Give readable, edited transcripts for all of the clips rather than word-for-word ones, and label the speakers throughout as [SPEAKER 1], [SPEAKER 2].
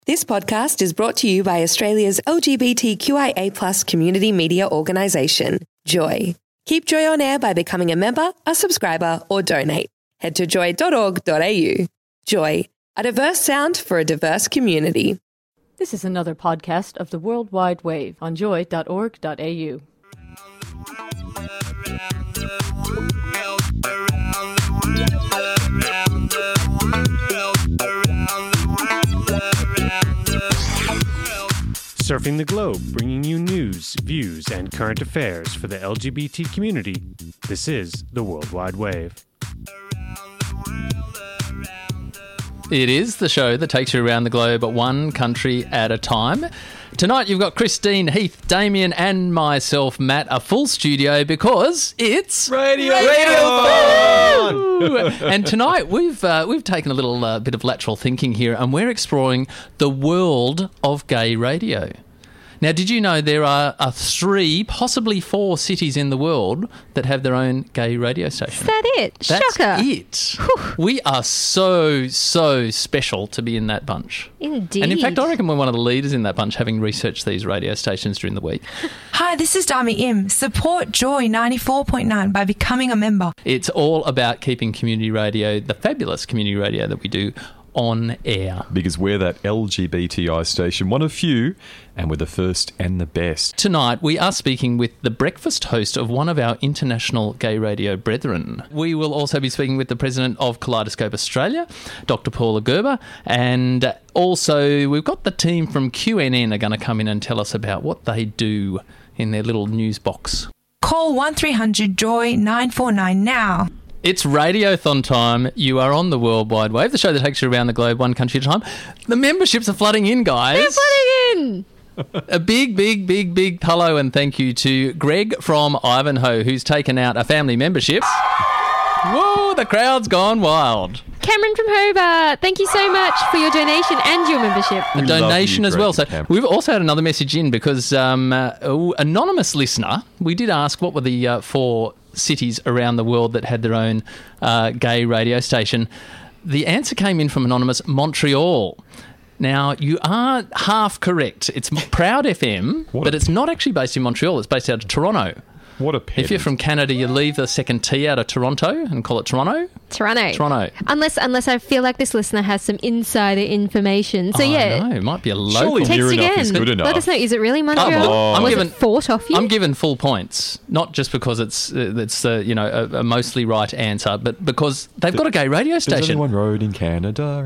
[SPEAKER 1] This podcast is brought to you by Australia's LGBTQIA+ community media organisation, Joy. Keep Joy on air by becoming a member, a subscriber, or donate. Head to joy.org.au. Joy, a diverse sound for a diverse community.
[SPEAKER 2] This is another podcast of the World Wide Wave on joy.org.au.
[SPEAKER 3] Surfing the globe, bringing you news, views, and current affairs for the LGBT community. This is the World Wide Wave.
[SPEAKER 4] It is the show that takes you around the globe one country at a time. Tonight you've got Christine, Heath, Damien and myself, Matt, a full studio because it's Radio And tonight we've taken a little bit of lateral thinking here and we're exploring the world of gay radio. Now, did you know there are 3, possibly 4 cities in the world that have their own gay radio station?
[SPEAKER 5] Is that it?
[SPEAKER 4] That's
[SPEAKER 5] Shocker.
[SPEAKER 4] it. We are so special to be in that bunch.
[SPEAKER 5] Indeed.
[SPEAKER 4] And in fact, I reckon we're one of the leaders in that bunch, having researched these radio stations during the week.
[SPEAKER 6] Hi, this is Dami Im. Support Joy 94.9 by becoming a member.
[SPEAKER 4] It's all about keeping community radio, the fabulous community radio that we do, on air.
[SPEAKER 7] Because we're that LGBTI station, one of few, and we're the first and the best.
[SPEAKER 4] Tonight, we are speaking with the breakfast host of one of our international gay radio brethren. We will also be speaking with the president of Kaleidoscope Australia, Dr. Paula Gerber, and also we've got the team from QNN are going to come in and tell us about what they do in their little news box.
[SPEAKER 6] Call 1300 Joy 949 now.
[SPEAKER 4] It's Radiothon time. You are on the World Wide Wave, the show that takes you around the globe one country at a time. The memberships are flooding in, guys.
[SPEAKER 5] They're flooding in.
[SPEAKER 4] A big hello and thank you to Greg from Ivanhoe, who's taken out a family membership. Whoa, the crowd's gone wild.
[SPEAKER 5] Cameron from Hobart, thank you so much for your donation and your membership.
[SPEAKER 4] A donation as well. So we've also had another message in because anonymous listener, we did ask what were the 4 cities around the world that had their own gay radio station. The answer came in from anonymous, Montreal. Now, you are half correct. It's Proud FM, but it's not actually based in Montreal. It's based out of Toronto.
[SPEAKER 7] What a pedant.
[SPEAKER 4] If you're from Canada, you leave the second T out of Toronto and call it Toronto.
[SPEAKER 5] Toronto. Unless I feel like this listener has some insider information. So
[SPEAKER 4] No, it might be a local.
[SPEAKER 7] Surely
[SPEAKER 5] text
[SPEAKER 7] near enough
[SPEAKER 5] again.
[SPEAKER 7] is good enough.
[SPEAKER 5] Let us know. Is it really Montreal? Was it fought off you?
[SPEAKER 4] I'm given full points, not just because it's a mostly right answer, but because they've got a gay radio
[SPEAKER 7] There's
[SPEAKER 4] station.
[SPEAKER 7] only one road in Canada.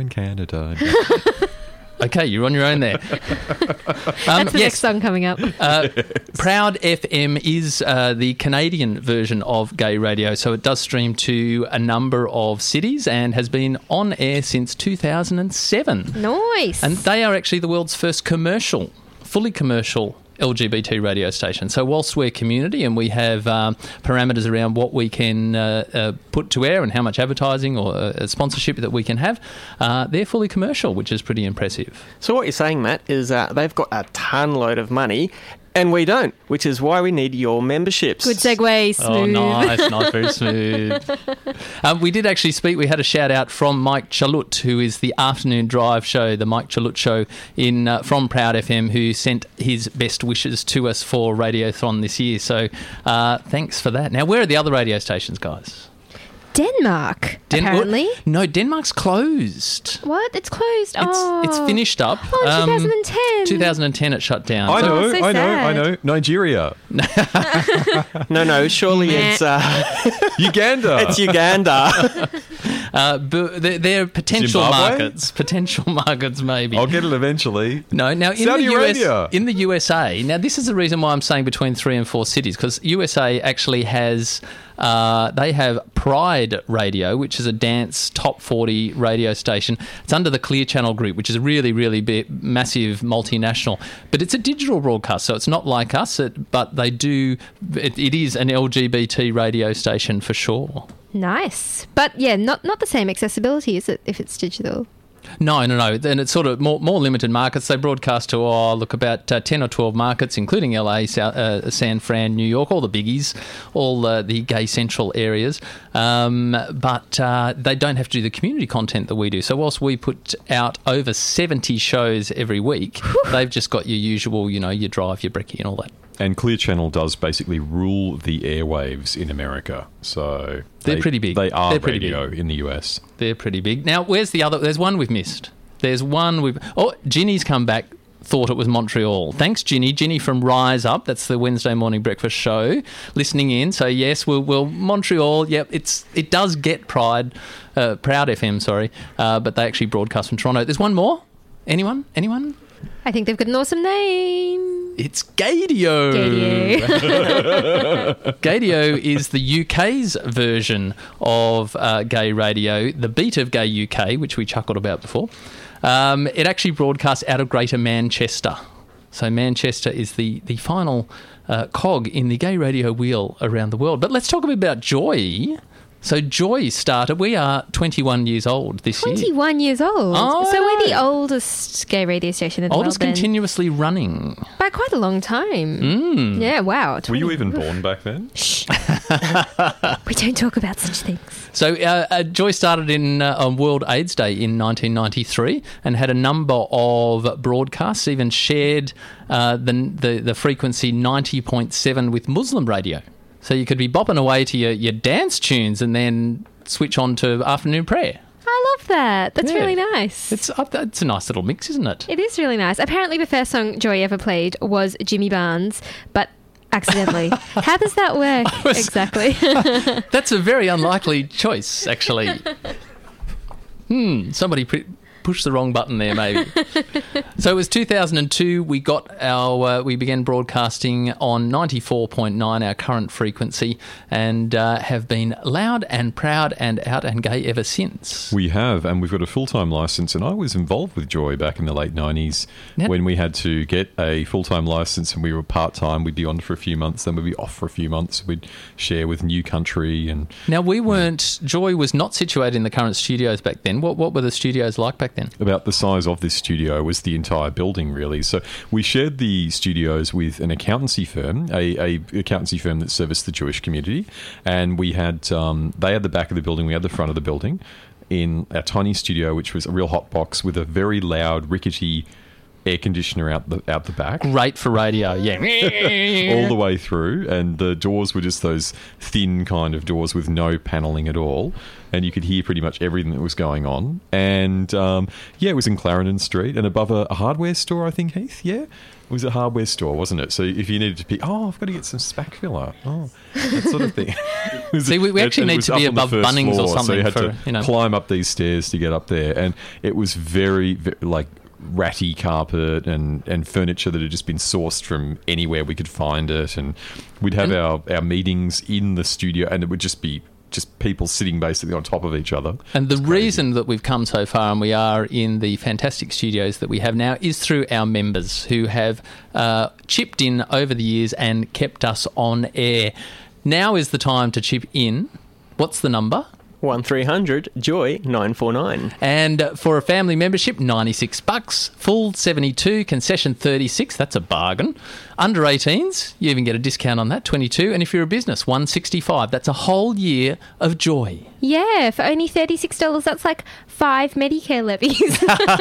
[SPEAKER 4] Okay, you're on your own there.
[SPEAKER 5] That's the next song coming up.
[SPEAKER 4] Proud FM is the Canadian version of gay radio, so it does stream to a number of cities and has been on air since 2007.
[SPEAKER 5] Nice.
[SPEAKER 4] And they are actually the world's first fully commercial LGBT radio station. So whilst we're community and we have parameters around what we can put to air and how much advertising or sponsorship that we can have, they're fully commercial, which is pretty impressive.
[SPEAKER 8] So what you're saying, Matt, is they've got a ton load of money and we don't, which is why we need your memberships.
[SPEAKER 5] Good segue, smooth.
[SPEAKER 4] Oh, nice, very smooth. We did actually speak, we had a shout out from Mike Chalut, who is the afternoon drive show, the Mike Chalut show from Proud FM, who sent his best wishes to us for Radiothon this year. So thanks for that. Now, where are the other radio stations, guys?
[SPEAKER 5] Denmark, apparently.
[SPEAKER 4] No, Denmark's closed.
[SPEAKER 5] What? It's closed?
[SPEAKER 4] It's finished up.
[SPEAKER 5] 2010.
[SPEAKER 4] 2010 it shut down.
[SPEAKER 7] I
[SPEAKER 5] so
[SPEAKER 7] know.
[SPEAKER 5] sad.
[SPEAKER 7] Nigeria.
[SPEAKER 8] No, surely it's...
[SPEAKER 7] Uganda.
[SPEAKER 8] It's Uganda.
[SPEAKER 4] They're potential
[SPEAKER 7] Zimbabwe?
[SPEAKER 4] markets maybe.
[SPEAKER 7] I'll get it eventually.
[SPEAKER 4] No, now
[SPEAKER 7] Saudi Arabia.
[SPEAKER 4] In the USA, now this is the reason why I'm saying between 3 and 4 cities, because USA actually has... they have Pride Radio, which is a dance top 40 radio station. It's under the Clear Channel Group, which is a really, really big, massive multinational. But it's a digital broadcast, so it's not like us, but they do... It is an LGBT radio station for sure.
[SPEAKER 5] Nice. But, yeah, not the same accessibility, is it, if it's digital?
[SPEAKER 4] No. Then it's sort of more limited markets. They broadcast to, about 10 or 12 markets, including LA, San Fran, New York, all the biggies, all the gay central areas. But they don't have to do the community content that we do. So whilst we put out over 70 shows every week, they've just got your usual, your Drive, your Brekkie and all that.
[SPEAKER 7] And Clear Channel does basically rule the airwaves in America. So
[SPEAKER 4] they're pretty big.
[SPEAKER 7] They are
[SPEAKER 4] pretty
[SPEAKER 7] radio
[SPEAKER 4] big
[SPEAKER 7] in the US.
[SPEAKER 4] They're pretty big. Now, where's the other? There's one we've missed. Ginny's come back, thought it was Montreal. Thanks, Ginny. Ginny from Rise Up. That's the Wednesday morning breakfast show. Listening in. So, yes, we'll Montreal. Yep, it does get Proud FM, sorry. But they actually broadcast from Toronto. There's one more. Anyone?
[SPEAKER 5] I think they've got an awesome name.
[SPEAKER 4] It's Gaydio. Gaydio is the UK's version of gay radio, the Beat of Gay UK, which we chuckled about before. It actually broadcasts out of Greater Manchester. So Manchester is the final cog in the gay radio wheel around the world. But let's talk a bit about Joy. So Joy started, we are 21 years old this year.
[SPEAKER 5] 21 years old?
[SPEAKER 4] Oh,
[SPEAKER 5] so we're the oldest gay radio station in the world then.
[SPEAKER 4] Continuously running.
[SPEAKER 5] By quite a long time. Yeah, wow.
[SPEAKER 7] Were you even born back then?
[SPEAKER 5] Shh. We don't talk about such things.
[SPEAKER 4] So Joy started on World AIDS Day in 1993 and had a number of broadcasts, even shared the frequency 90.7 with Muslim radio. So you could be bopping away to your dance tunes and then switch on to afternoon prayer.
[SPEAKER 5] I love that. That's really nice.
[SPEAKER 4] It's a nice little mix, isn't it?
[SPEAKER 5] It is really nice. Apparently the first song Joy ever played was Jimmy Barnes, but accidentally. How does that work exactly?
[SPEAKER 4] That's a very unlikely choice, actually. Somebody pushed the wrong button there, maybe. So it was 2002. We began broadcasting on 94.9, our current frequency, and have been loud and proud and out and gay ever since.
[SPEAKER 7] We have, and we've got a full-time licence, and I was involved with Joy back in the late 90s when we had to get a full-time licence and we were part-time. We'd be on for a few months, then we'd be off for a few months. We'd share with New Country. And
[SPEAKER 4] now, Joy was not situated in the current studios back then. What were the studios like back then?
[SPEAKER 7] About the size of this studio was the entire building, really. So we shared the studios with an accountancy firm, a accountancy firm that serviced the Jewish community, and we had they had the back of the building, we had the front of the building, in our tiny studio, which was a real hot box with a very loud, rickety air conditioner out the back.
[SPEAKER 4] Great for radio, yeah.
[SPEAKER 7] All the way through, and the doors were just those thin kind of doors with no panelling at all, and you could hear pretty much everything that was going on. And it was in Clarendon Street and above a hardware store, I think, Heath. Yeah, it was a hardware store, wasn't it? So if you needed to pick, I've got to get some spack filler, that sort of thing.
[SPEAKER 4] See, we actually need to be above Bunnings or something.
[SPEAKER 7] So you had to climb up these stairs to get up there, and it was very, very like ratty carpet and furniture that had just been sourced from anywhere we could find it, and we'd have our meetings in the studio, and it would just be people sitting basically on top of each other.
[SPEAKER 4] And the reason that we've come so far and we are in the fantastic studios that we have now is through our members who have chipped in over the years and kept us on air. Now is the time to chip in. What's the number?
[SPEAKER 8] 1300 Joy 949.
[SPEAKER 4] And for a family membership, $96. Full 72, concession 36. That's a bargain. Under 18s, you even get a discount on that, 22. And if you're a business, $165. That's a whole year of Joy.
[SPEAKER 5] Yeah, for only $36, that's like 5 Medicare levies.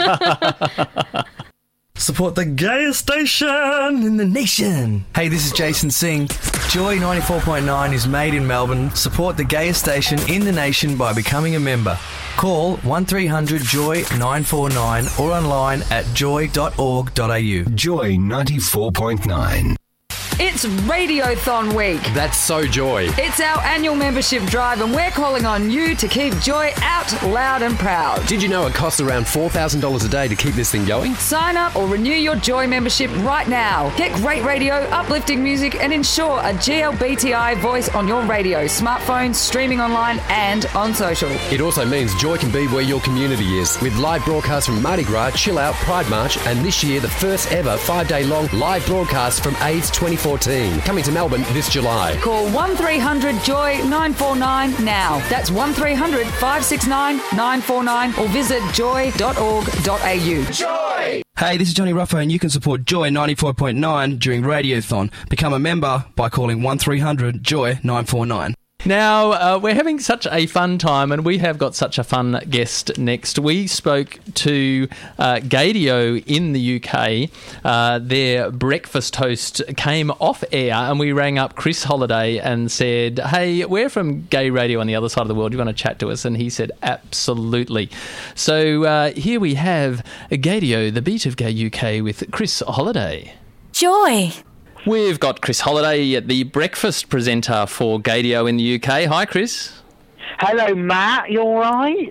[SPEAKER 9] Support the gayest station in the nation. Hey, this is Jason Singh. Joy 94.9 is made in Melbourne. Support the gayest station in the nation by becoming a member. Call 1300 Joy 949 or online at joy.org.au.
[SPEAKER 10] Joy 94.9.
[SPEAKER 11] It's Radiothon Week.
[SPEAKER 12] That's so Joy.
[SPEAKER 11] It's our annual membership drive and we're calling on you to keep Joy out loud and proud.
[SPEAKER 12] Did you know it costs around $4,000 a day to keep this thing going?
[SPEAKER 11] Sign up or renew your Joy membership right now. Get great radio, uplifting music and ensure a GLBTI voice on your radio, smartphones, streaming online and on social.
[SPEAKER 12] It also means Joy can be where your community is, with live broadcasts from Mardi Gras, Chill Out, Pride March, and this year the first ever 5-day long live broadcast from AIDS 24 2014. Coming to Melbourne this July.
[SPEAKER 11] Call 1300 Joy 949 now. That's 1300 569 949 or visit joy.org.au.
[SPEAKER 13] Joy! Hey, this is Johnny Ruffo, and you can support Joy 94.9 during Radiothon. Become a member by calling 1300 Joy 949.
[SPEAKER 4] Now, we're having such a fun time, and we have got such a fun guest next. We spoke to Gaydio in the UK. Their breakfast host came off air, and we rang up Chris Holliday and said, hey, we're from Gay Radio on the other side of the world. Do you want to chat to us? And he said, absolutely. So here we have Gaydio, the Beat of Gay UK, with Chris Holliday.
[SPEAKER 14] Joy.
[SPEAKER 4] We've got Chris Holliday, the breakfast presenter for Gaydio in the UK. Hi, Chris.
[SPEAKER 15] Hello, Matt. You all right?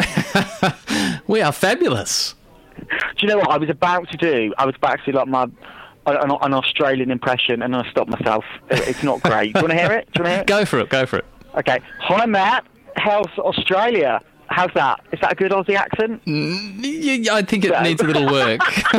[SPEAKER 4] Oh, we are fabulous.
[SPEAKER 15] Do you know what I was about to do? I was about to do like an Australian impression, and I stopped myself. It's not great. Do you want to hear it?
[SPEAKER 4] Go for it.
[SPEAKER 15] Okay. Hi, Matt. How's Australia? How's that? Is that a good Aussie accent?
[SPEAKER 4] I think it needs a little work.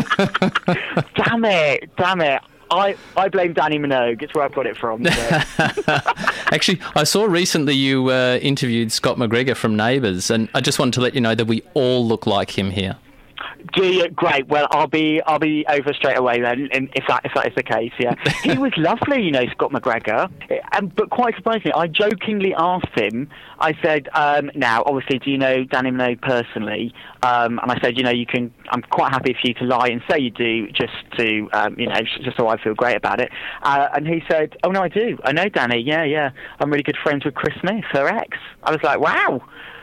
[SPEAKER 15] Damn it. I blame Danny Minogue. It's where I've got it from. So.
[SPEAKER 4] Actually, I saw recently you interviewed Scott McGregor from Neighbours, and I just wanted to let you know that we all look like him here.
[SPEAKER 15] Do you? Great. Well, I'll be over straight away then, if that is the case. Yeah, he was lovely, Scott McGregor. But quite surprisingly, I jokingly asked him. I said, "Now, obviously, do you know Danny Minogue personally?" And I said, I'm quite happy for you to lie and say you do, just to, just so I feel great about it. And he said, "Oh no, I do. I know Danny. Yeah. I'm really good friends with Chris Smith, her ex." I was like, "Wow."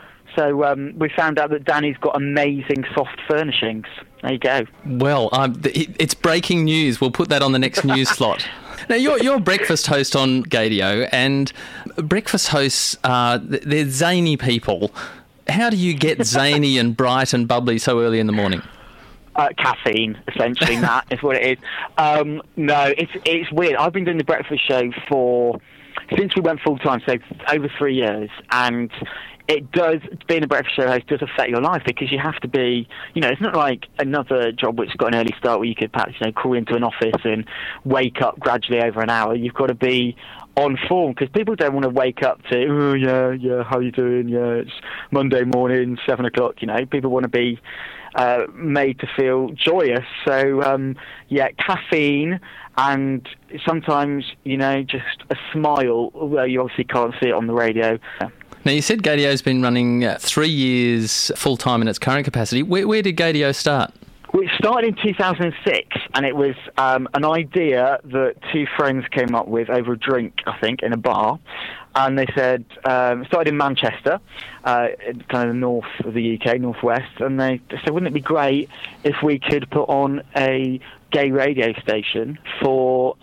[SPEAKER 15] So we found out that Danny's got amazing soft furnishings. There you go.
[SPEAKER 4] Well, it's breaking news. We'll put that on the next news slot. Now, you're breakfast host on Gaydio, and breakfast hosts they're zany people. How do you get zany and bright and bubbly so early in the morning?
[SPEAKER 15] Caffeine, essentially, Matt, is what it is. No, it's weird. I've been doing the breakfast show since we went full-time, so over 3 years, and it does, being a breakfast show host does affect your life, because you have to be, it's not like another job which has got an early start where you could perhaps, crawl into an office and wake up gradually over an hour. You've got to be on form, because people don't want to wake up to, oh, yeah, how you doing? Yeah, it's Monday morning, 7 o'clock, People want to be made to feel joyous. So, caffeine, and sometimes, just a smile, although you obviously can't see it on the radio.
[SPEAKER 4] Now, you said Gaydio's been running 3 years full-time in its current capacity. Where did Gaydio start?
[SPEAKER 15] Well, it started in 2006, and it was an idea that two friends came up with over a drink, I think, in a bar. And they said, it started in Manchester, kind of the north of the UK, northwest, and they said, wouldn't it be great if we could put on a gay radio station for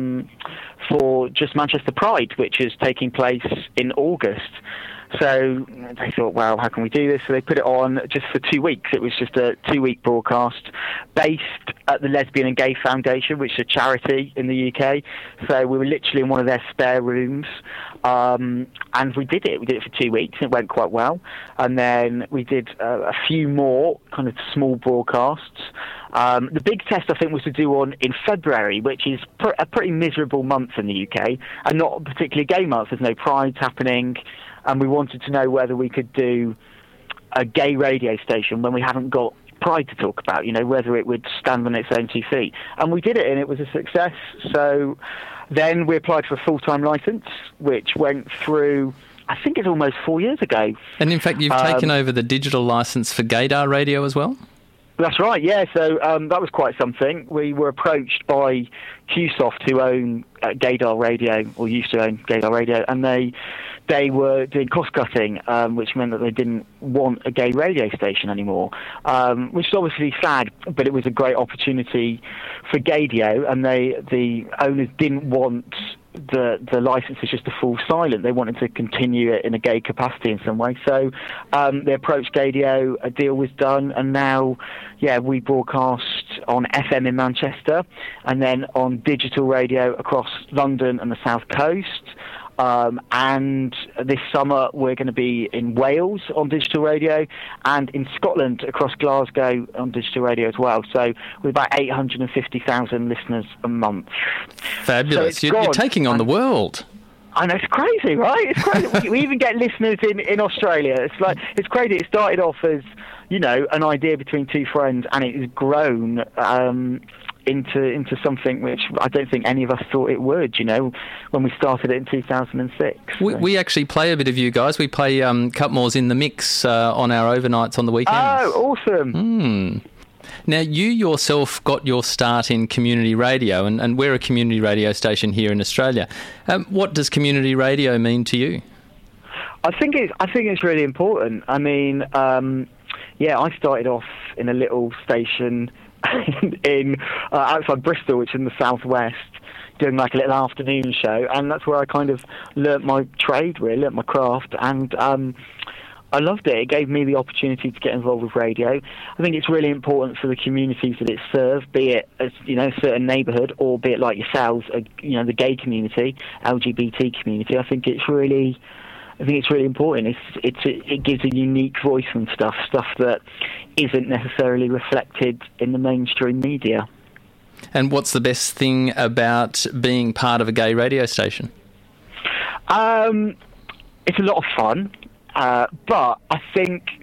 [SPEAKER 15] just Manchester Pride, which is taking place in August. So they thought, well, how can we do this? So they put it on just for 2 weeks. It was just a 2-week broadcast based at the Lesbian and Gay Foundation, which is a charity in the UK. So we were literally in one of their spare rooms, and we did it. We did it for 2 weeks, and it went quite well. And then we did a few more kind of small broadcasts. The big test, I think, was to do in February, which is a pretty miserable month in the UK, and not a particularly gay month. There's no prides happening. And we wanted to know whether we could do a gay radio station when we haven't got Pride to talk about, whether it would stand on its own 2 feet. And we did it, and it was a success. So then we applied for a full-time licence, which went through, I think it's almost 4 years ago.
[SPEAKER 4] And in fact, you've taken over the digital licence for Gaydar Radio as well?
[SPEAKER 15] That's right, yeah. So that was quite something. We were approached by QSoft, who own Gaydar Radio, or used to own Gaydar Radio, and they were doing cost-cutting, which meant that they didn't want a gay radio station anymore, which is obviously sad, but it was a great opportunity for Gaydio, and the owners didn't want the licenses just to fall silent. They wanted to continue it in a gay capacity in some way. So they approached Gaydio, a deal was done, and now, we broadcast on FM in Manchester, and then on digital radio across London and the South Coast. And this summer we're going to be in Wales on digital radio and in Scotland across Glasgow on digital radio as well. So we're about 850,000 listeners a month.
[SPEAKER 4] Fabulous.
[SPEAKER 15] So
[SPEAKER 4] you're taking on the world.
[SPEAKER 15] I know, it's crazy, right? It's crazy. we even get listeners in Australia. It's crazy. It started off as, an idea between two friends, and it has grown into something which I don't think any of us thought it would, when we started it in 2006.
[SPEAKER 4] We actually play a bit of you guys. We play Cutmore's In the Mix on our overnights on the weekends.
[SPEAKER 15] Oh, awesome.
[SPEAKER 4] Now, you yourself got your start in community radio, and we're a community radio station here in Australia. What does community radio mean to you?
[SPEAKER 15] I think it's really important. I mean, I started off in a little station in outside Bristol, which is in the southwest, doing like a little afternoon show, and that's where I kind of learnt my trade, really, learnt my craft, and I loved it. It gave me the opportunity to get involved with radio. I think it's really important for the communities that it serves, be it a certain neighbourhood, or be it like yourselves, the gay community, LGBT community. I think it's really important. It gives a unique voice and stuff that isn't necessarily reflected in the mainstream media.
[SPEAKER 4] And what's the best thing about being part of a gay radio station?
[SPEAKER 15] It's a lot of fun. But I think,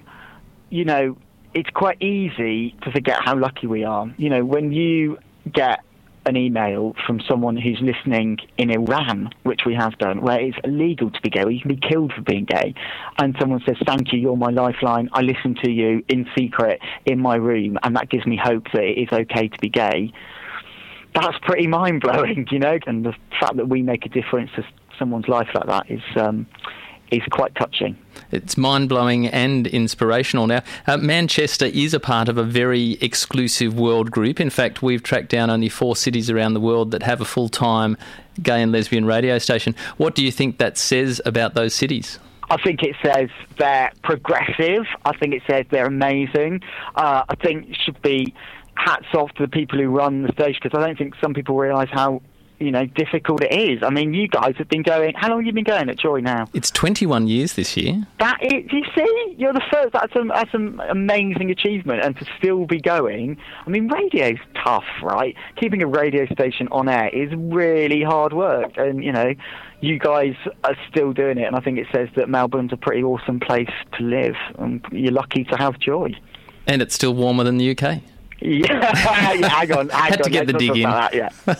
[SPEAKER 15] it's quite easy to forget how lucky we are. When you get an email from someone who's listening in Iran, which we have done, where it's illegal to be gay, where you can be killed for being gay, and someone says, "Thank you, you're my lifeline, I listen to you in secret in my room, and that gives me hope that it is okay to be gay," that's pretty mind-blowing, and the fact that we make a difference to someone's life like that is quite touching.
[SPEAKER 4] It's mind-blowing and inspirational. Now, Manchester is a part of a very exclusive world group. In fact, we've tracked down only 4 cities around the world that have a full-time gay and lesbian radio station. What do you think that says about those cities?
[SPEAKER 15] I think it says they're progressive. I think it says they're amazing. I think it should be hats off to the people who run the station, because I don't think some people realise how difficult it is. I mean, you guys have been going... How long have you been going at Joy now?
[SPEAKER 4] It's 21 years this year.
[SPEAKER 15] You see? You're the first. That's an amazing achievement. And to still be going... I mean, radio's tough, right? Keeping a radio station on air is really hard work. And, you guys are still doing it. And I think it says that Melbourne's a pretty awesome place to live. And you're lucky to have Joy.
[SPEAKER 4] And it's still warmer than the UK.
[SPEAKER 15] Yeah, hang on.
[SPEAKER 4] Had to get the dig in.
[SPEAKER 15] That,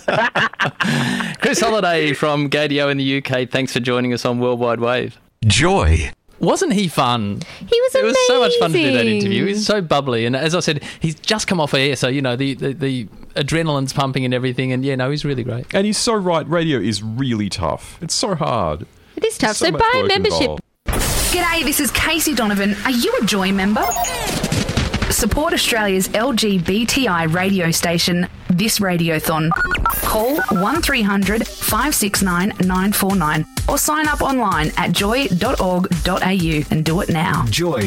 [SPEAKER 15] yeah.
[SPEAKER 4] Chris Holliday from Gadio in the UK, thanks for joining us on Worldwide Wave.
[SPEAKER 10] Joy.
[SPEAKER 4] Wasn't he fun?
[SPEAKER 5] He was amazing.
[SPEAKER 4] It was so much fun to do that interview. He's so bubbly. And as I said, he's just come off air, so, the adrenaline's pumping and everything. And, he's really great.
[SPEAKER 7] And he's so right. Radio is really tough. It's so hard.
[SPEAKER 5] It is tough. So
[SPEAKER 7] much
[SPEAKER 5] buy a
[SPEAKER 7] work
[SPEAKER 5] membership.
[SPEAKER 7] involved.
[SPEAKER 14] G'day, this is Casey Donovan. Are you a Joy member? Support Australia's LGBTI radio station, This Radiothon. Call 1300 569 949 or sign up online at joy.org.au and do it now.
[SPEAKER 10] Joy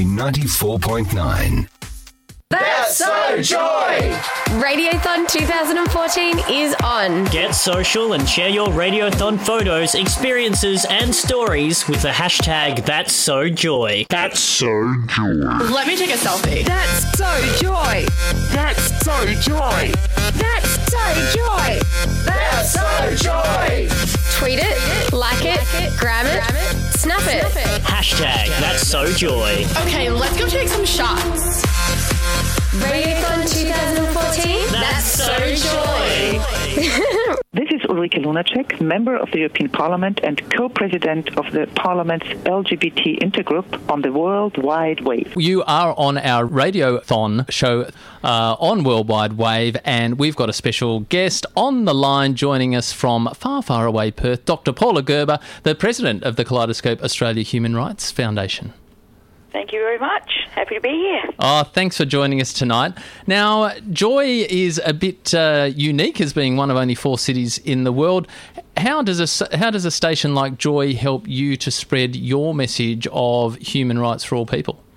[SPEAKER 10] 94.9.
[SPEAKER 16] That's so Joy!
[SPEAKER 17] Radiothon 2014 is on.
[SPEAKER 18] Get social and share your Radiothon photos, experiences and stories with the hashtag That's So Joy.
[SPEAKER 10] That's so Joy.
[SPEAKER 16] Let me take a selfie.
[SPEAKER 14] That's so Joy.
[SPEAKER 16] That's so Joy.
[SPEAKER 14] That's so Joy.
[SPEAKER 16] That's so Joy.
[SPEAKER 17] Tweet it, like it, grab it, snap it.
[SPEAKER 18] Hashtag That's So Joy.
[SPEAKER 16] Okay, let's go take some shots.
[SPEAKER 17] Radiothon 2014, that's so Joy.
[SPEAKER 19] This is Ulrike Lunacek, member of the European Parliament and co-president of the Parliament's LGBT intergroup on the World Wide Wave.
[SPEAKER 4] You are on our Radiothon show on Worldwide Wave, and we've got a special guest on the line joining us from far, far away Perth, Dr. Paula Gerber, the president of the Kaleidoscope Australia Human Rights Foundation.
[SPEAKER 20] Thank you very much. Happy to be here.
[SPEAKER 4] Oh, thanks for joining us tonight. Now, Joy is a bit unique as being one of only 4 cities in the world. How does a station like Joy help you to spread your message of human rights for all people?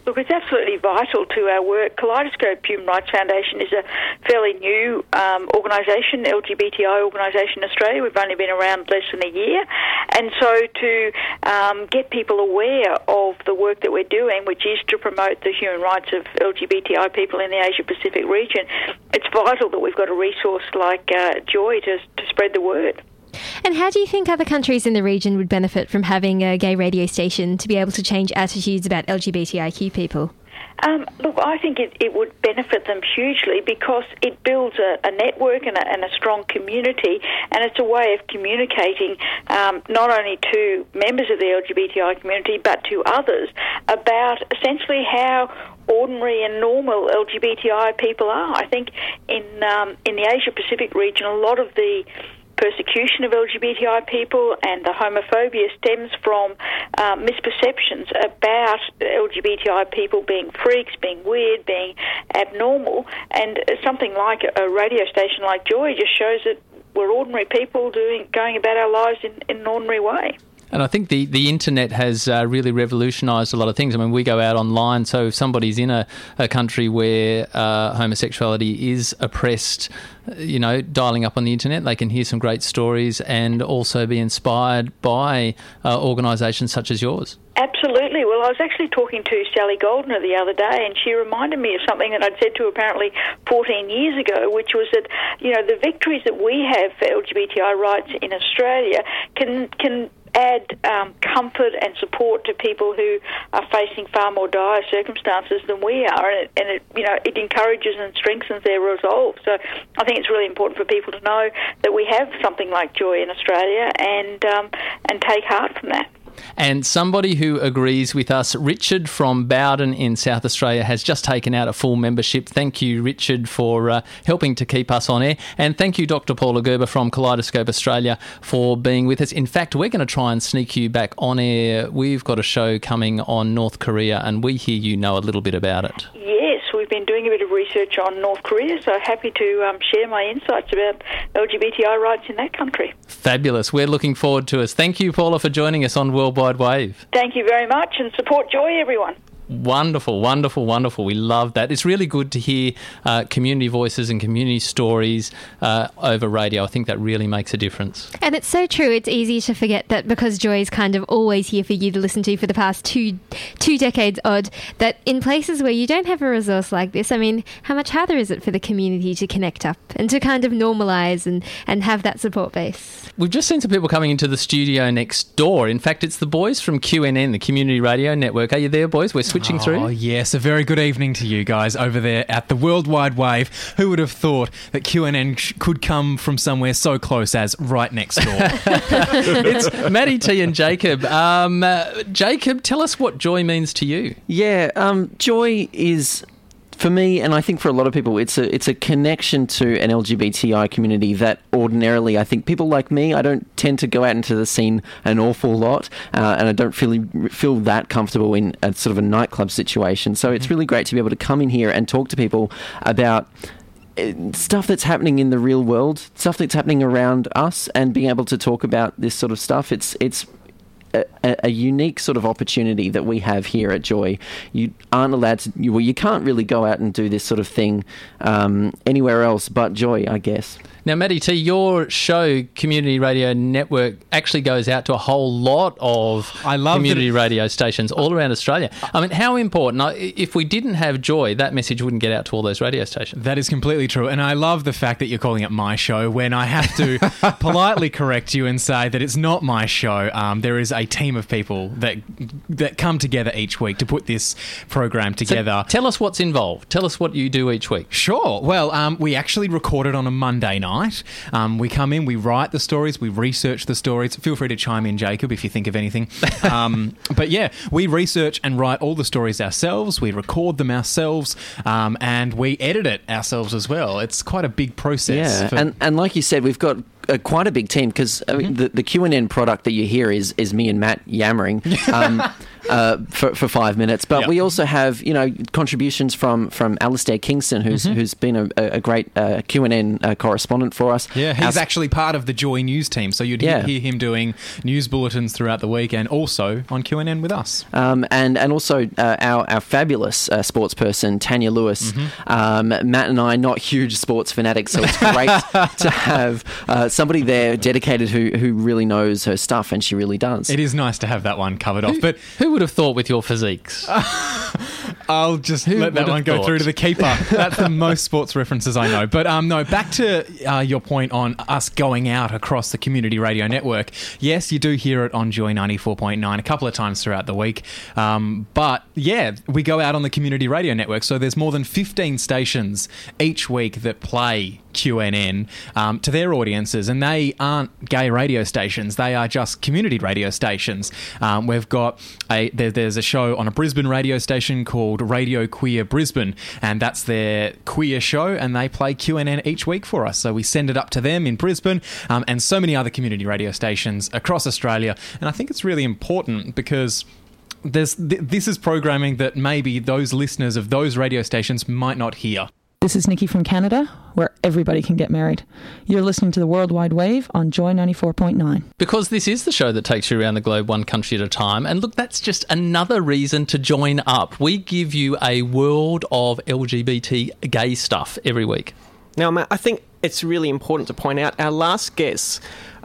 [SPEAKER 20] Look, it's absolutely vital to our work. Kaleidoscope Human Rights Foundation is a fairly new organisation, LGBTI organisation in Australia. We've only been around less than a year. And so to get people aware of the work that we're doing, which is to promote the human rights of LGBTI people in the Asia-Pacific region, it's vital that we've got a resource like Joy to spread the word.
[SPEAKER 5] And how do you think other countries in the region would benefit from having a gay radio station to be able to change attitudes about LGBTIQ people?
[SPEAKER 20] Look, I think it would benefit them hugely because it builds a network and a strong community, and it's a way of communicating not only to members of the LGBTI community but to others about essentially how ordinary and normal LGBTI people are. I think in the Asia-Pacific region, a lot of the persecution of LGBTI people and the homophobia stems from misperceptions about LGBTI people being freaks, being weird, being abnormal, and something like a radio station like Joy just shows that we're ordinary people going about our lives in an ordinary way.
[SPEAKER 4] And I think the internet has really revolutionised a lot of things. I mean, we go out online, so if somebody's in a country where homosexuality is oppressed, you know, dialing up on the internet, they can hear some great stories and also be inspired by organisations such as yours.
[SPEAKER 20] Absolutely. Well, I was actually talking to Sally Goldner the other day, and she reminded me of something that I'd said to her apparently 14 years ago, which was that, you know, the victories that we have for LGBTI rights in Australia can add comfort and support to people who are facing far more dire circumstances than we are, and it encourages and strengthens their resolve. So I think it's really important for people to know that we have something like Joy in Australia and take heart from that.
[SPEAKER 4] And somebody who agrees with us, Richard from Bowden in South Australia, has just taken out a full membership. Thank you, Richard, for helping to keep us on air. And thank you, Dr. Paula Gerber from Kaleidoscope Australia, for being with us. In fact, we're going to try and sneak you back on air. We've got a show coming on North Korea, and we hear you know a little bit about it.
[SPEAKER 20] Yes, we've been doing a bit of research on North Korea, so happy to share my insights about LGBTI rights in that country.
[SPEAKER 4] Fabulous. We're looking forward to it. Thank you, Paula, for joining us on Worldwide Wave.
[SPEAKER 20] Thank you very much, and support Joy, everyone.
[SPEAKER 4] Wonderful, wonderful, wonderful. We love that. It's really good to hear community voices and community stories over radio. I think that really makes a difference.
[SPEAKER 5] And it's so true. It's easy to forget that because Joy is kind of always here for you to listen to for the past two decades odd, that in places where you don't have a resource like this, I mean, how much harder is it for the community to connect up and to kind of normalise and have that support base?
[SPEAKER 4] We've just seen some people coming into the studio next door. In fact, it's the boys from QNN, the Community Radio Network. Are you there, boys? We're switching through.
[SPEAKER 21] Oh, yes. A very good evening to you guys over there at the World Wide Wave. Who would have thought that QNN could come from somewhere so close as right next door?
[SPEAKER 4] It's Maddie T and Jacob. Jacob, tell us what Joy means to you.
[SPEAKER 22] Yeah, Joy is, for me, and I think for a lot of people, it's a connection to an LGBTI community that ordinarily, I think people like me, I don't tend to go out into the scene an awful lot, and I don't feel that comfortable in a sort of a nightclub situation. So it's really great to be able to come in here and talk to people about stuff that's happening in the real world, stuff that's happening around us, and being able to talk about this sort of stuff. It's a unique sort of opportunity that we have here at Joy. You aren't allowed to, you can't really go out and do this sort of thing anywhere else but Joy, I guess.
[SPEAKER 4] Now, Maddie T, your show, Community Radio Network, actually goes out to a whole lot of community radio stations all around Australia. I mean, how important? If we didn't have Joy, that message wouldn't get out to all those radio stations.
[SPEAKER 21] That is completely true. And I love the fact that you're calling it my show when I have to politely correct you and say that it's not my show. There is a team of people that come together each week to put this program together.
[SPEAKER 4] So tell us what's involved. Tell us what you do each week.
[SPEAKER 21] Sure. Well, we actually record it on a Monday night. We come in, we write the stories, we research the stories. Feel free to chime in, Jacob, if you think of anything. But yeah, we research and write all the stories ourselves. We record them ourselves, and we edit it ourselves as well. It's quite a big process.
[SPEAKER 22] Yeah, and like you said, we've got quite a big team because I mean, the QNN product that you hear is me and Matt yammering. for 5 minutes. But we also have, contributions from Alistair Kingston, who's been a great QNN correspondent for us.
[SPEAKER 21] Yeah, he's actually part of the Joy News team, so you'd hear him doing news bulletins throughout the week and also on QNN with us.
[SPEAKER 22] And also our fabulous sports person, Tanya Lewis. Matt and I, not huge sports fanatics, so it's great to have somebody there dedicated who really knows her stuff, and she really does.
[SPEAKER 21] It is nice to have that one covered off. But
[SPEAKER 4] who would have thought with your physiques?
[SPEAKER 21] I'll just let that one go through to the keeper. That's the most sports references I know. But no, back to your point on us going out across the community radio network. Yes, you do hear it on Joy 94.9 a couple of times throughout the week. But yeah, we go out on the community radio network. So there's more than 15 stations each week that play QNN to their audiences, and they aren't gay radio stations. They are just community radio stations. We've got there's a show on a Brisbane radio station called Radio Queer Brisbane, and that's their queer show, and they play QNN each week for us. So we send it up to them in Brisbane, and so many other community radio stations across Australia. And I think it's really important because this is programming that maybe those listeners of those radio stations might not hear.
[SPEAKER 1] This is Nikki from Canada, where everybody can get married. You're listening to the Worldwide Wave on Joy 94.9.
[SPEAKER 4] Because this is the show that takes you around the globe one country at a time. And look, that's just another reason to join up. We give you a world of LGBT gay stuff every week.
[SPEAKER 8] Now, Matt, I think it's really important to point out our last guests,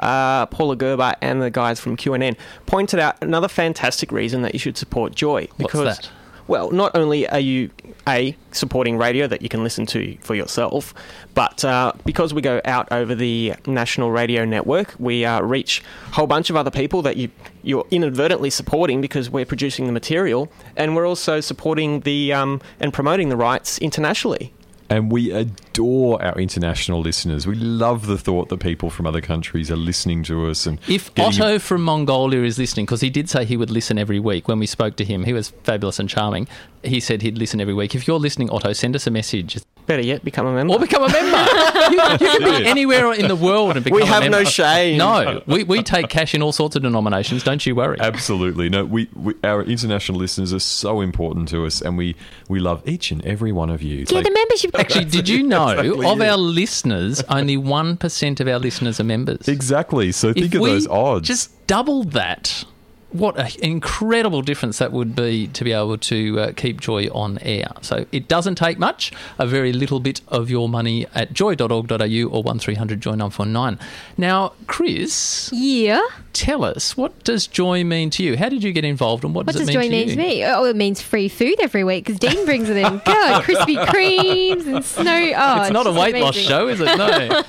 [SPEAKER 8] Paula Gerber and the guys from QNN, pointed out another fantastic reason that you should support Joy. Because,
[SPEAKER 4] what's that?
[SPEAKER 8] Well, not only are you, supporting radio that you can listen to for yourself, but because we go out over the national radio network, we reach a whole bunch of other people that you're inadvertently supporting because we're producing the material, and we're also supporting the and promoting the rights internationally.
[SPEAKER 7] And we adore our international listeners. We love the thought that people from other countries are listening to us. And
[SPEAKER 4] if Otto from Mongolia is listening, because he did say he would listen every week when we spoke to him, he was fabulous and charming. He said he'd listen every week. If you're listening, Otto, send us a message.
[SPEAKER 8] Better yet, become a member.
[SPEAKER 4] Or become a member. you can be anywhere in the world and become a member.
[SPEAKER 8] We have no shame.
[SPEAKER 4] No, we take cash in all sorts of denominations. Don't you worry.
[SPEAKER 7] Absolutely. No, we our international listeners are so important to us, and we love each and every one of you.
[SPEAKER 5] Yeah, the membership.
[SPEAKER 4] Actually, did you know of our listeners, only 1% of our listeners are members?
[SPEAKER 7] Exactly. So think of those odds.
[SPEAKER 4] Just doubled that. What an incredible difference that would be to be able to keep Joy on air. So it doesn't take much, a very little bit of your money at joy.org.au or 1300 Joy 949. Now, Chris.
[SPEAKER 5] Yeah?
[SPEAKER 4] Tell us, what does Joy mean to you? How did you get involved and what does it mean to you?
[SPEAKER 5] What does Joy mean to me? Oh, it means free food every week because Dean brings it in. God, Krispy Kremes and snow. Oh,
[SPEAKER 4] it's not a weight loss show, is it? No.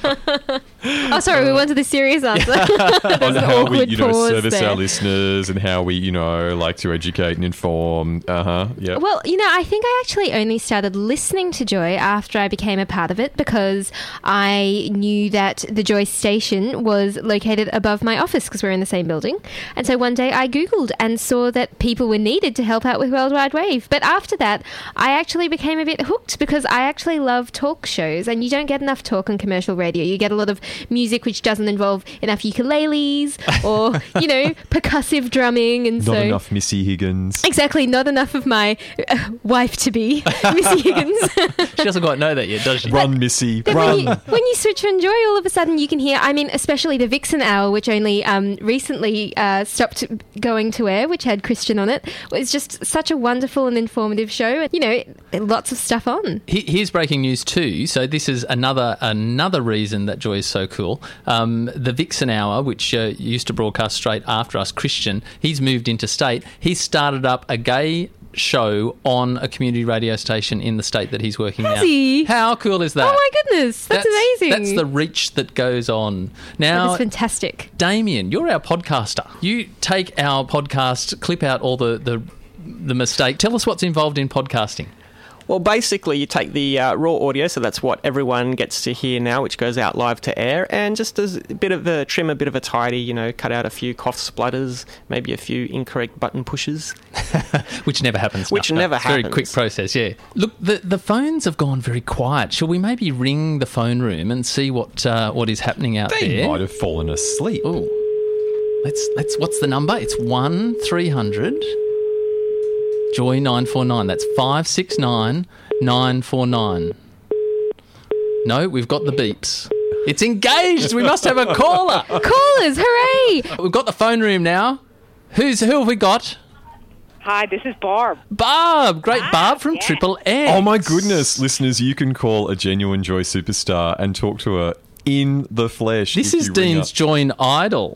[SPEAKER 5] Oh, sorry, we went to the serious answer.
[SPEAKER 7] On how we, service our listeners and how we, like to educate and inform. Yeah.
[SPEAKER 5] Well, I think I actually only started listening to Joy after I became a part of it because I knew that the Joy station was located above my office because we're in the same building. And so one day I Googled and saw that people were needed to help out with Worldwide Wave. But after that, I actually became a bit hooked because I actually love talk shows, and you don't get enough talk on commercial radio. You get a lot of music which doesn't involve enough ukuleles or, percussive drumming. And
[SPEAKER 7] not enough Missy Higgins.
[SPEAKER 5] Exactly, not enough of my wife-to-be, Missy Higgins.
[SPEAKER 4] She doesn't quite know that yet, does she?
[SPEAKER 7] Run, Missy,
[SPEAKER 5] run. When you switch on Joy, all of a sudden you can hear, especially the Vixen Hour, which only recently stopped going to air, which had Christian on it. It was just such a wonderful and informative show. Lots of stuff on.
[SPEAKER 4] Here's breaking news too. So this is another reason that Joy is so cool. The Vixen Hour, which used to broadcast straight after us, Christian, he's moved interstate. He started up a gay show on a community radio station in the state that he's working now. How cool is that?
[SPEAKER 5] Oh my goodness, that's amazing.
[SPEAKER 4] That's the reach that goes on. Now,
[SPEAKER 5] that's fantastic.
[SPEAKER 4] Damien, you're our podcaster. You take our podcast, clip out all the mistake. Tell us what's involved in podcasting.
[SPEAKER 8] Well, basically, you take the raw audio, so that's what everyone gets to hear now, which goes out live to air, and just as a bit of a trim, a bit of a tidy, cut out a few cough splutters, maybe a few incorrect button pushes.
[SPEAKER 4] Which never happens.
[SPEAKER 8] Never happens.
[SPEAKER 4] Very quick process, yeah. Look, the phones have gone very quiet. Shall we maybe ring the phone room and see what is happening out there?
[SPEAKER 7] They might have fallen asleep.
[SPEAKER 4] Oh, let's. What's the number? It's 1300 Joy 949. That's 569 949. No, we've got the beeps. It's engaged. We must have a caller.
[SPEAKER 5] Callers, hooray!
[SPEAKER 4] We've got the phone room now. Who have we got?
[SPEAKER 2] Hi, this is Barb.
[SPEAKER 4] Barb, great Barb from Triple X.
[SPEAKER 7] Oh my goodness, listeners, you can call a genuine Joy superstar and talk to her in the flesh.
[SPEAKER 4] This is Dean's Joy Idol.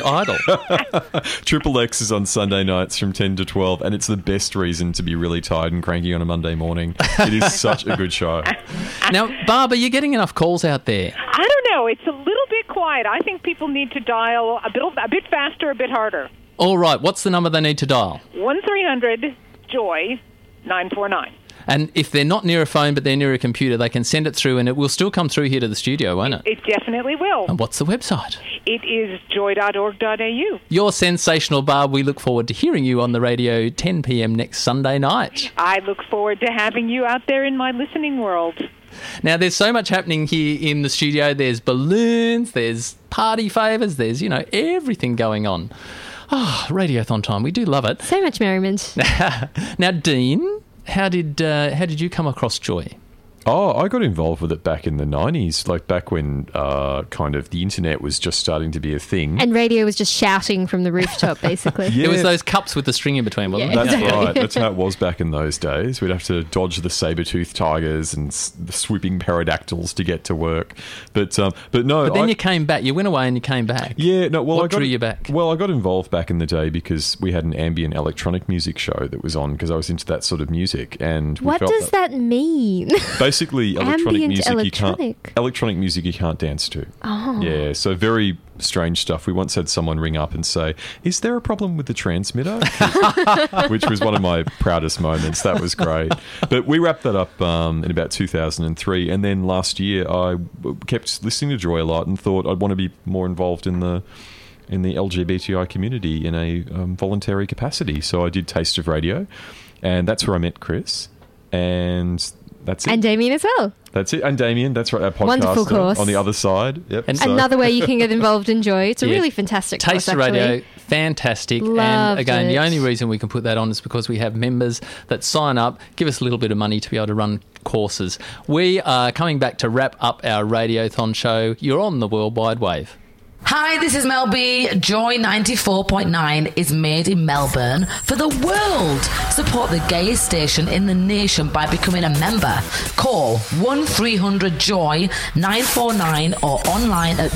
[SPEAKER 7] Triple X is on Sunday nights from 10 to 12, and it's the best reason to be really tired and cranky on a Monday morning. It is such a good show.
[SPEAKER 4] Now, Barb, are you getting enough calls out there?
[SPEAKER 2] I don't know. It's a little bit quiet. I think people need to dial a bit faster, a bit harder.
[SPEAKER 4] All right, what's the number they need to dial?
[SPEAKER 2] 1-300-JOY 949.
[SPEAKER 4] And if they're not near a phone but they're near a computer, they can send it through and it will still come through here to the studio, won't it?
[SPEAKER 2] It definitely will.
[SPEAKER 4] And what's the website?
[SPEAKER 2] It is joy.org.au.
[SPEAKER 4] You're sensational, Barb. We look forward to hearing you on the radio 10 p.m. next Sunday night.
[SPEAKER 2] I look forward to having you out there in my listening world.
[SPEAKER 4] Now, there's so much happening here in the studio. There's balloons, there's party favours, there's, everything going on. Oh, Radiothon time. We do love it.
[SPEAKER 5] So much merriment.
[SPEAKER 4] Now, Dean, how did you come across Joy?
[SPEAKER 7] Oh, I got involved with it back in the 90s, like back when kind of the internet was just starting to be a thing.
[SPEAKER 5] And radio was just shouting from the rooftop, basically.
[SPEAKER 7] Yeah.
[SPEAKER 4] It was those cups with the string in between, wasn't it?
[SPEAKER 7] That's
[SPEAKER 5] exactly.
[SPEAKER 7] right. That's how it was back in those days. We'd have to dodge the saber-toothed tigers and the swooping pterodactyls to get to work. But no.
[SPEAKER 4] But then you came back. You went away and you came back.
[SPEAKER 7] Yeah, no. Well,
[SPEAKER 4] what drew you back?
[SPEAKER 7] Well, I got involved back in the day because we had an ambient electronic music show that was on because I was into that sort of music. And
[SPEAKER 5] what does that mean?
[SPEAKER 7] Basically, electronic music you can't dance to.
[SPEAKER 5] Oh.
[SPEAKER 7] Yeah, so very strange stuff. We once had someone ring up and say, "Is there a problem with the transmitter?" Which was one of my proudest moments. That was great. But we wrapped that up in about 2003, and then last year I kept listening to Joy a lot and thought I'd want to be more involved in the LGBTI community in a voluntary capacity. So I did Taste of Radio, and that's where I met Chris, and that's it.
[SPEAKER 5] And Damien as well.
[SPEAKER 7] That's it. And Damien, that's right, our podcast
[SPEAKER 5] Wonderful course.
[SPEAKER 7] on the other side. Yep.
[SPEAKER 5] And another way you can get involved in Joy. It's a really fantastic course,
[SPEAKER 4] Taste of Radio, fantastic.
[SPEAKER 5] Loved
[SPEAKER 4] and again, the
[SPEAKER 5] it.
[SPEAKER 4] only reason we can put that on is because we have members that sign up, give us a little bit of money to be able to run courses. We are coming back to wrap up our Radiothon show. You're on the World Wide Wave.
[SPEAKER 3] Hi, this is Mel B. Joy 94.9 is made in Melbourne for the world. Support the gayest station in the nation by becoming a member. Call 1300-JOY 949 or online at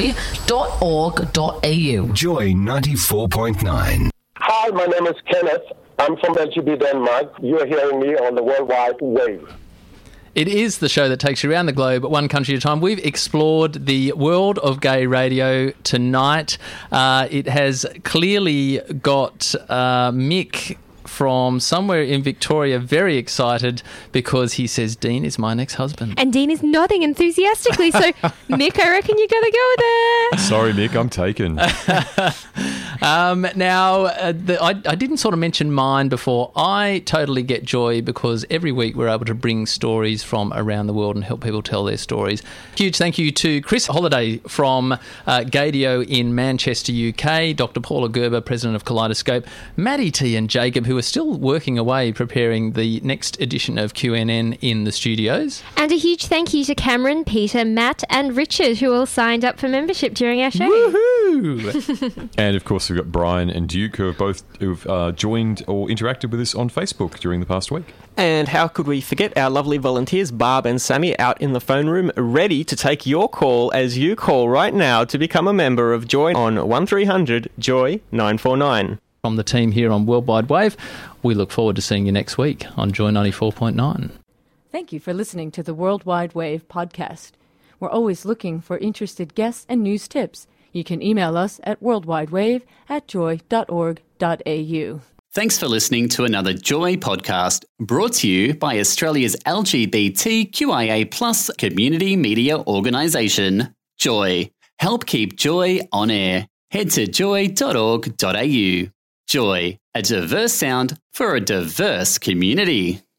[SPEAKER 3] joy.org.au.
[SPEAKER 10] Joy 94.9.
[SPEAKER 23] Hi, my name is Kenneth. I'm from LGB Denmark. You're hearing me on the World Wide Wave.
[SPEAKER 4] It is the show that takes you around the globe, one country at a time. We've explored the world of gay radio tonight. It has clearly got Mick from somewhere in Victoria very excited because he says Dean is my next husband.
[SPEAKER 5] And Dean is nodding enthusiastically. So, Mick, I reckon you got to go there.
[SPEAKER 7] Sorry, Mick, I'm taken.
[SPEAKER 4] I didn't sort of mention mine before. I totally get Joy because every week we're able to bring stories from around the world and help people tell their stories. Huge thank you to Chris Holliday from Gaydio in Manchester, UK, Dr. Paula Gerber, President of Kaleidoscope, Maddie T and Jacob, who are still working away preparing the next edition of QNN in the studios.
[SPEAKER 5] And a huge thank you to Cameron, Peter, Matt and Richard, who all signed up for membership during our show.
[SPEAKER 4] Woohoo!
[SPEAKER 7] And of course we've got Brian and Duke who've joined or interacted with us on Facebook during the past week.
[SPEAKER 8] And how could we forget our lovely volunteers, Barb and Sammy, out in the phone room, ready to take your call as you call right now to become a member of Joy on 1300-JOY 949.
[SPEAKER 4] From the team here on World Wide Wave, we look forward to seeing you next week on Joy 94.9.
[SPEAKER 24] Thank you for listening to the World Wide Wave podcast. We're always looking for interested guests and news tips. You can email us at worldwidewave@joy.org.au.
[SPEAKER 25] Thanks for listening to another Joy podcast brought to you by Australia's LGBTQIA+ community media organisation, Joy. Help keep Joy on air. Head to joy.org.au. Joy, a diverse sound for a diverse community.